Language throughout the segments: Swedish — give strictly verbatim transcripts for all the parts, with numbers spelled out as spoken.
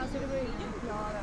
Alltså det var ju klara.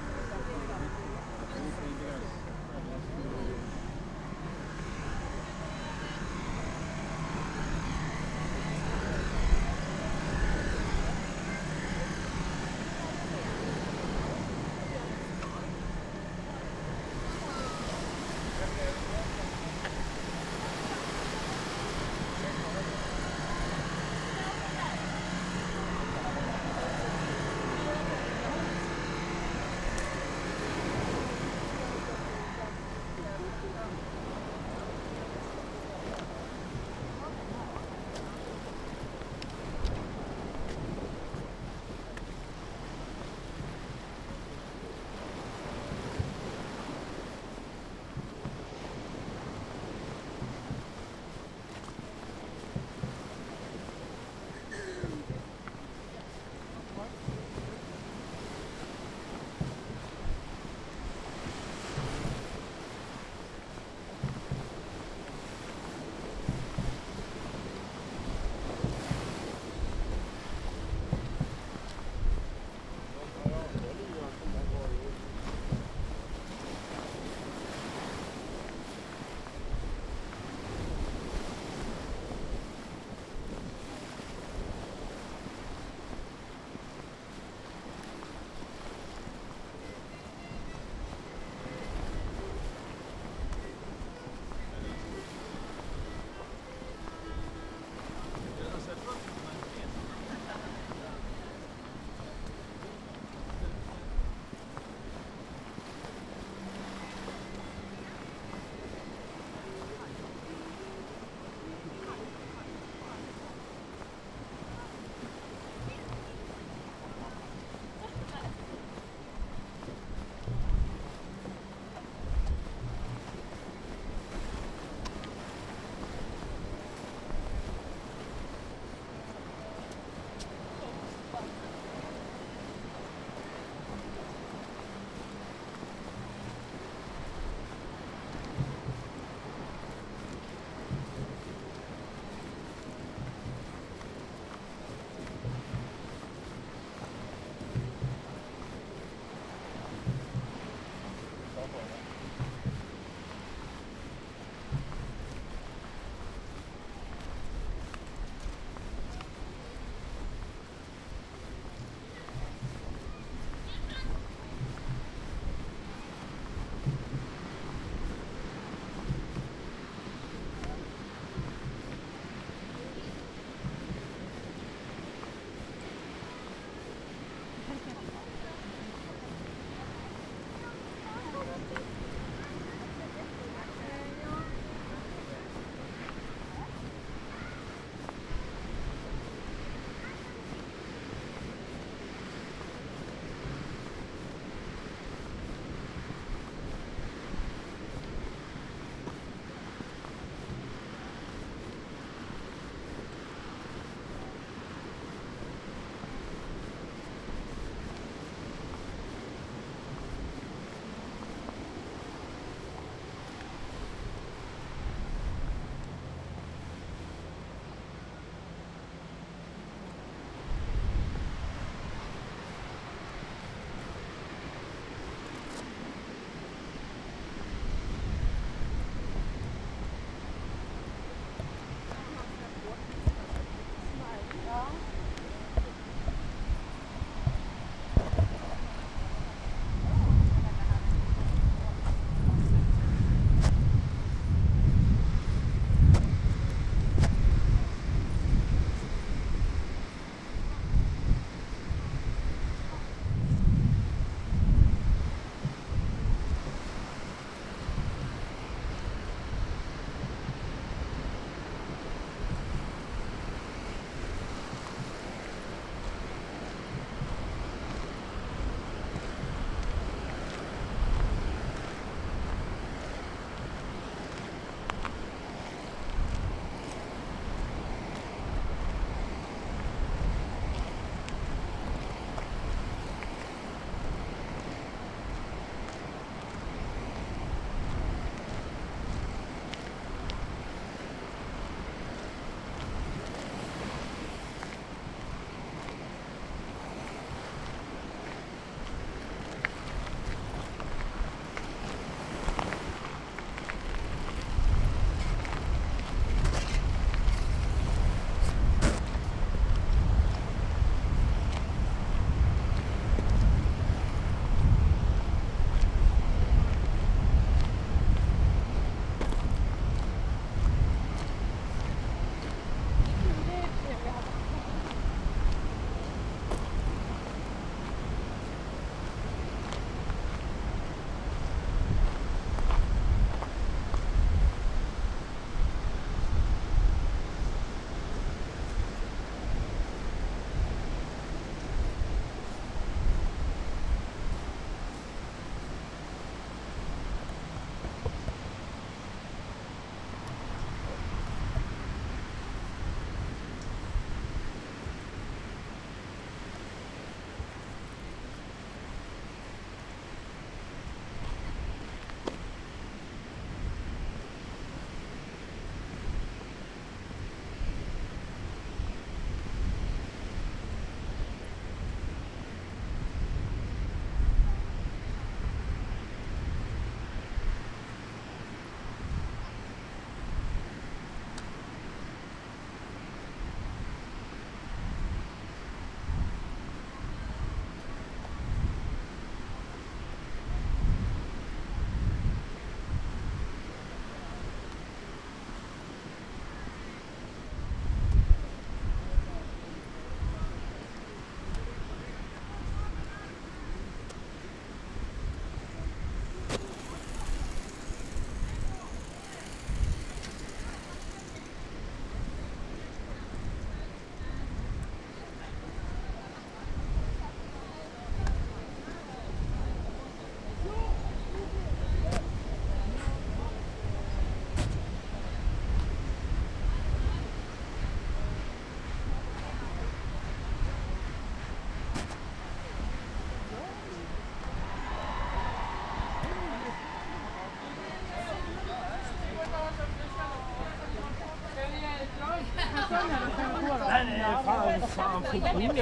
Nej, nej, fan, fan, fotboll.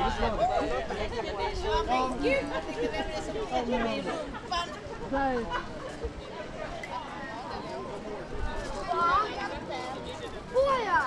Men gud, jag tänkte vem är det som leder mig i rumpan? Nej. Får jag?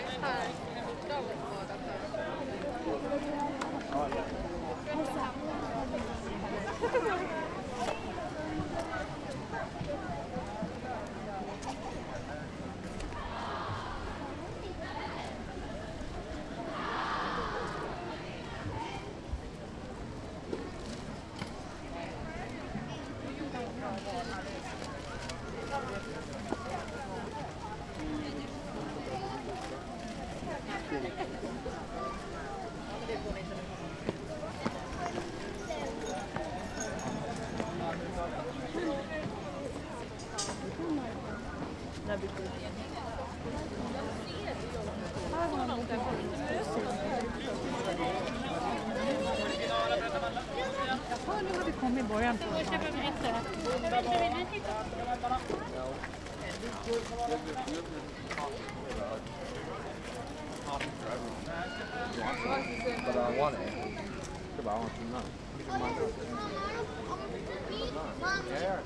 Ja, nu har vi kommit i början på det. But I want it. But I want to know. Yeah.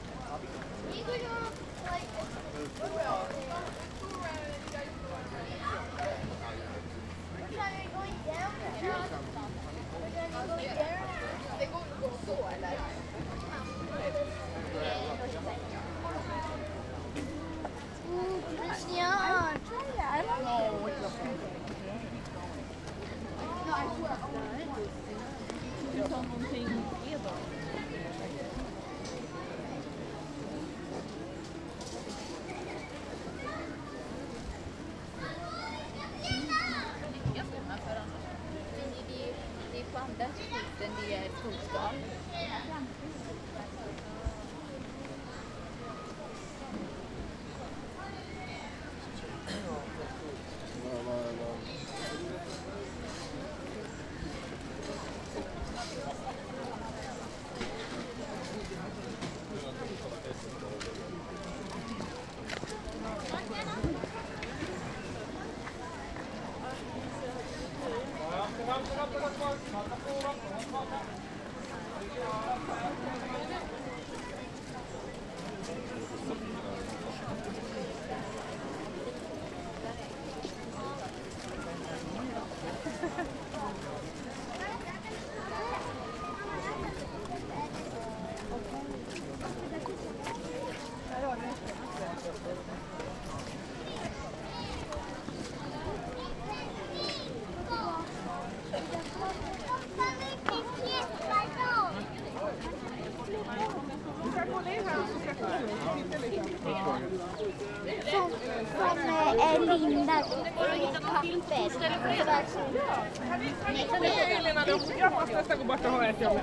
Det är fullstad. Som är lindad i papper. Jag måste nästan gå bort och ha ett jobb.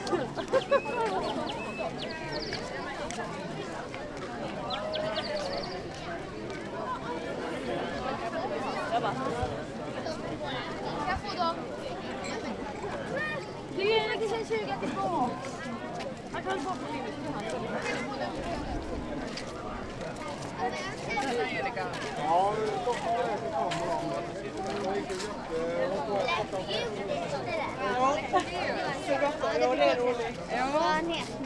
Jag får dem. Det är inte så tjugo tillbaka. Jag kan få på livet. Ja, då kommer det så kommer de. Så gott. Ja, det är roligt. Ja. Vad han heter.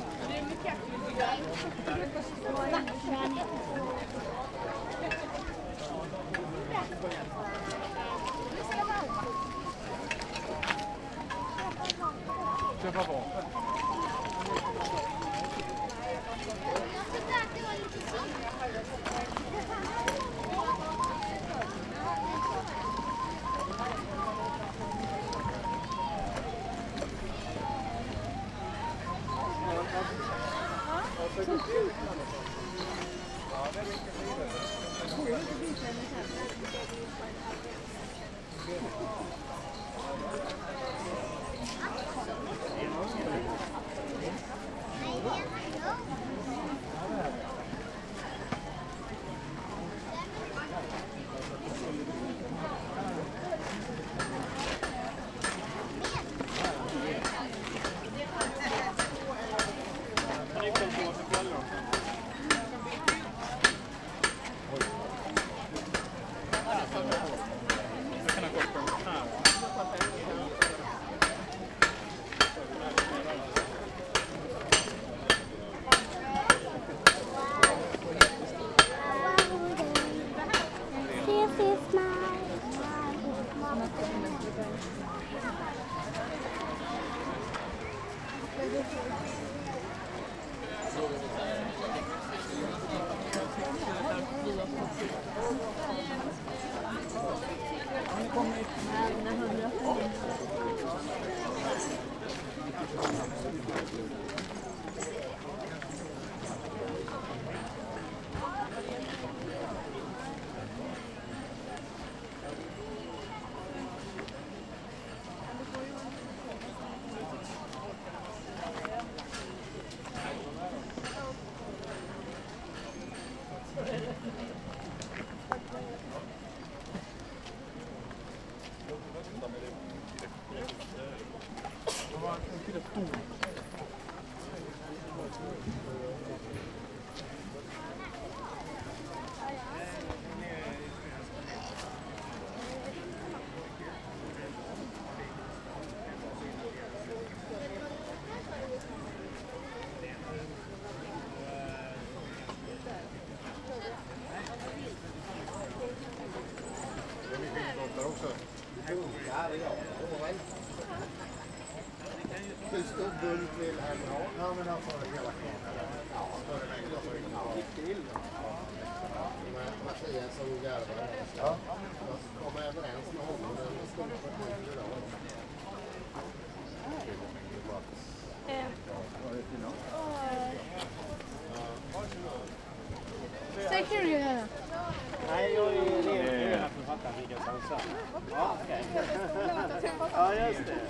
Köpa vapen. Hur stor bulk vill han ha? Ja, men alltså hela kameran. Ja, större mängder för ingen annan. Till. Mattias som garvar. Ja. Jag kommer överens med honom. Men det står på tio idag. Säkert du gör. Nej, jag är redan författare vilka sansar. Ja, okej. Ja, just det.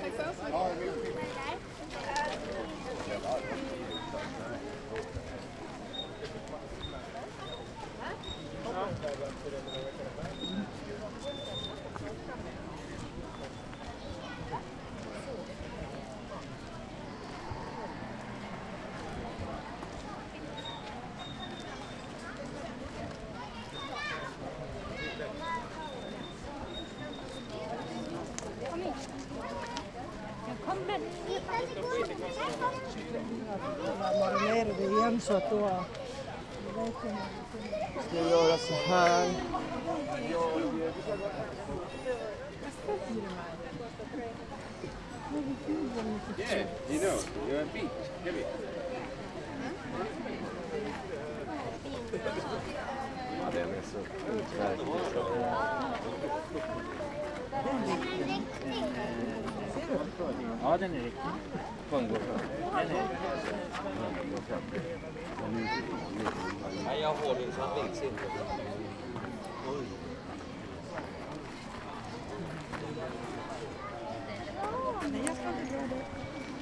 Marinerade igen så att då... Ska jag göra så här? Yeah, you know, you're a beach. Give me. Ja, den är så utmärkt. Ja, den är riktig. Den är Nej, jag håller så han vet inte. Nej, jag ska inte göra det.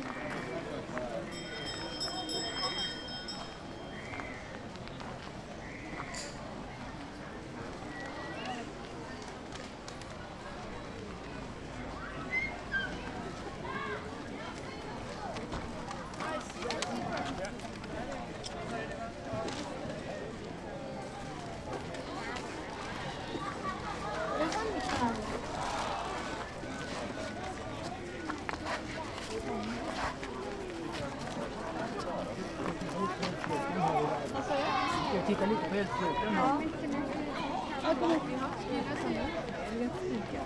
Jag tittar lite på helstluten. Ja, mycket mer. Ja, det måste vi ha. Jag vet inte.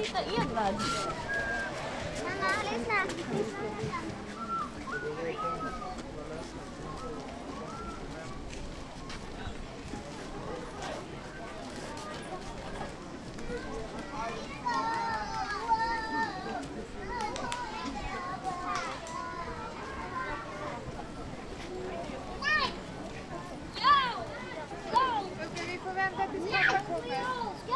hitta Edvard. Mamma, lyssna. Okej, vi får vänta tills pappa kommer.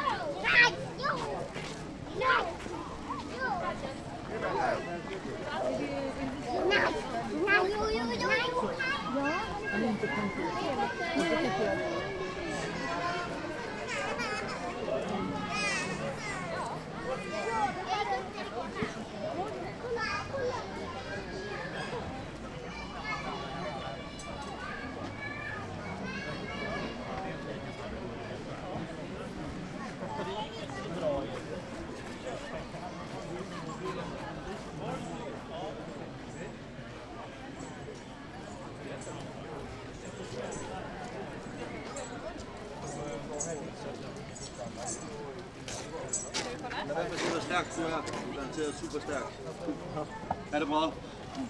Den er super stærk, du her. Garanteret super stærk. Er det bra?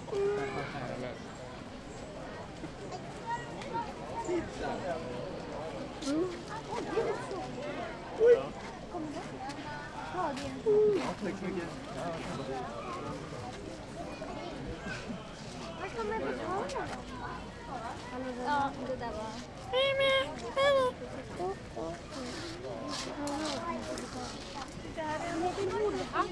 Ja, det där var... Det här är en liten hornapp.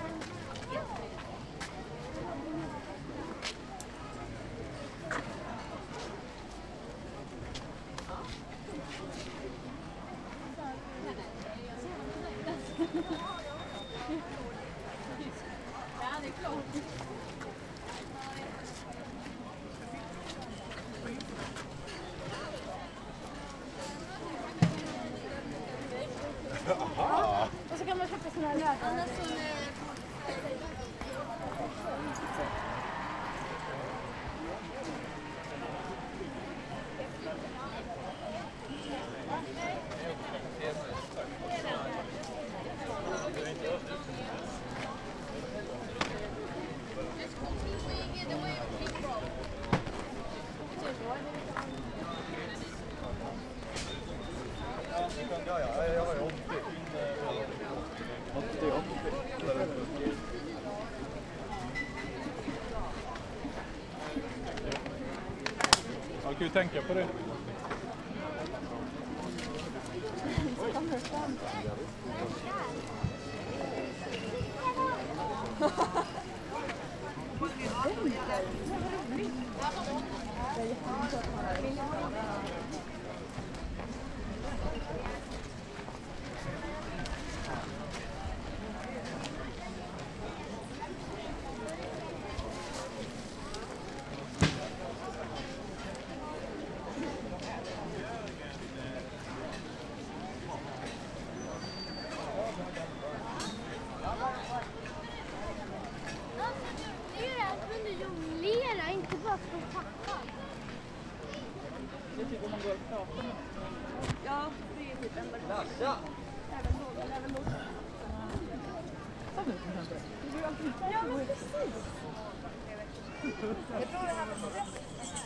Och så kan man köpa såna här lödder. Jag kan ju tänka på det. Det är ju det att kunde jonglera, inte bara stå och tappa. Jag tycker man går och pratar med. Ja, det är typ enda gången. Ja. Även då, även då. Ja, men precis. Jag tror det här var så rätt.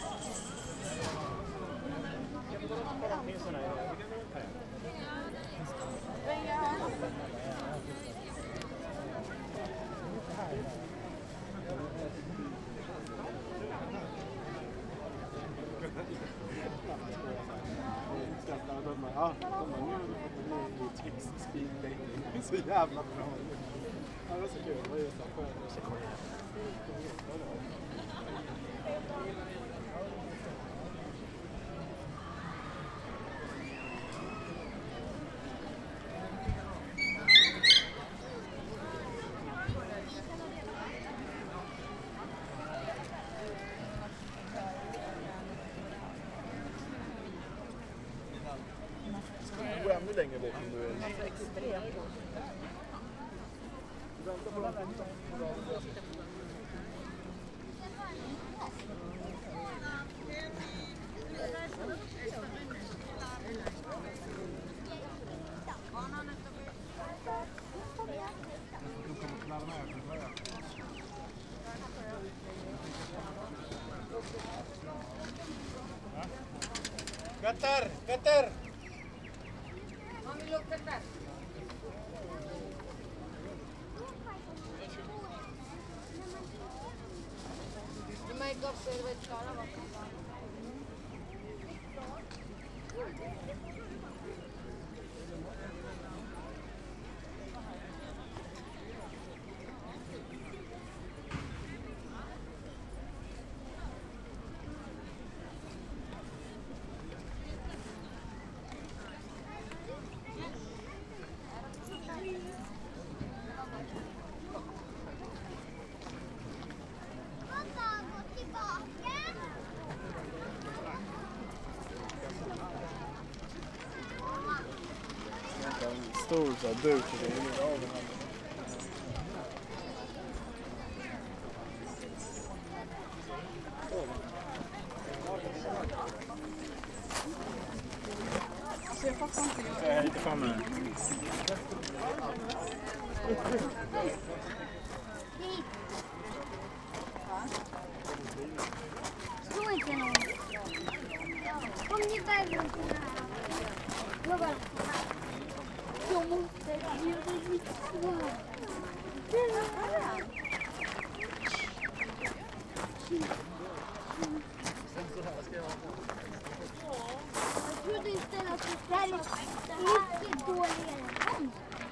Ja, de har nu i text speed dating. Det är så jävla bra. Ja, det var så kul. Det var ju så skönt. Gå ännu längre bort om du är. Petter! Petter! Pappa, gå tillbaka! En stor så här duk och det är av den här. Alltså jag fattar inte. Jag är lite framme nu. Hit! Slå inte någon. Kom ni där runt den här. Jag bara... Jag måste göra mitt svar. Jag trodde istället att det här är mycket dåligare konst.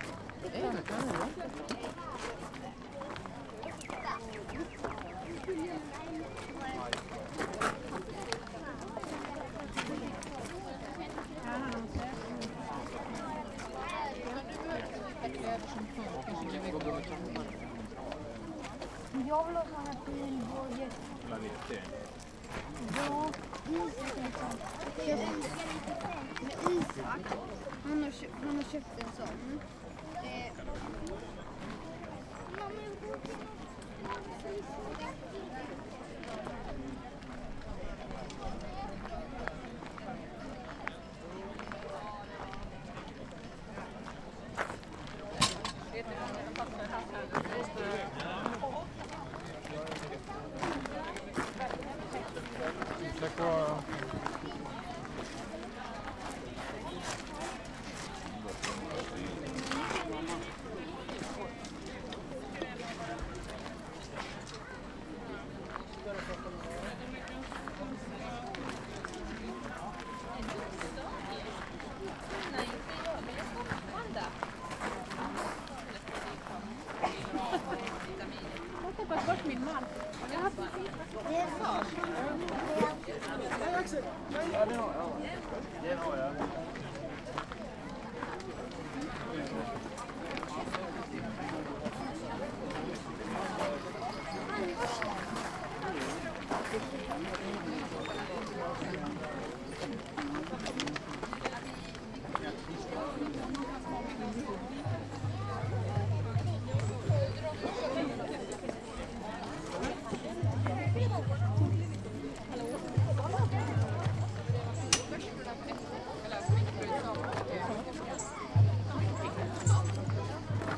Jag vill ha sån här fin budget. Planet det. Ja, Isak liksom. Jag älskar inte med Isak. Han har, köpt, han har köpt en sån. Eh. Mamma, jag vill inte ha Tack vare... Jag har tappat bort min man. Jag har haft Det är så. Ja, det har jag. Det har jag.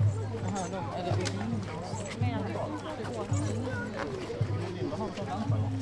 Men jag har en sån lampa.